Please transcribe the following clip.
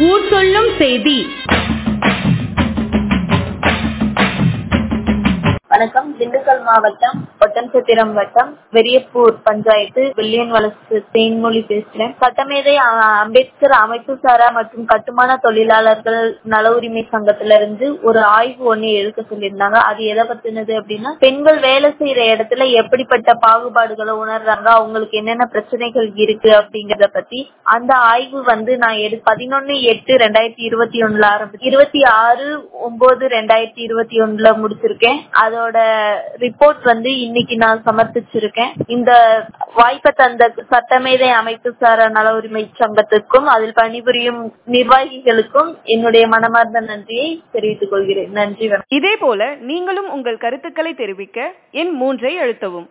ஊர் சொல்லும் செய்தி. வணக்கம். திண்டுக்கல் மாவட்டம் ஒட்டன்சத்திரம் வட்டம் வெறியப்பூர் பஞ்சாயத்து வில்லியன் வலசு தேன்மொழி பேசுறேன். சட்டமேதை அம்பேத்கர் அமைப்பு சாரா மற்றும் கட்டுமான தொழிலாளர்கள் நல உரிமை சங்கத்திலிருந்து ஒரு ஆய்வு ஒண்ணு எடுக்க சொல்லியிருந்தாங்க. அது எதை பத்தினது அப்படின்னா, பெண்கள் வேலை செய்யற இடத்துல எப்படிப்பட்ட பாகுபாடுகளை உணர்றாங்க, அவங்களுக்கு என்னென்ன பிரச்சனைகள் இருக்கு அப்படிங்கறத பத்தி அந்த ஆய்வு நான் 11/8/2021 ஆரம்பிச்சு 26/9/2021 முடிச்சிருக்கேன். அதோட ரிப்போர்ட் இன்னைக்கு நான் சமர்ப்பிச்சிருக்கேன். இந்த வாய்ப்பை தந்த சட்டமேதை அமைப்பு சாரா நல உரிமை சங்கத்துக்கும் அதில் பணிபுரியும் நிர்வாகிகளுக்கும் என்னுடைய மனமார்ந்த நன்றியை தெரிவித்துக் கொள்கிறேன். நன்றி. இதே போல நீங்களும் உங்கள் கருத்துக்களை தெரிவிக்க எண் 3 அழுத்தவும்.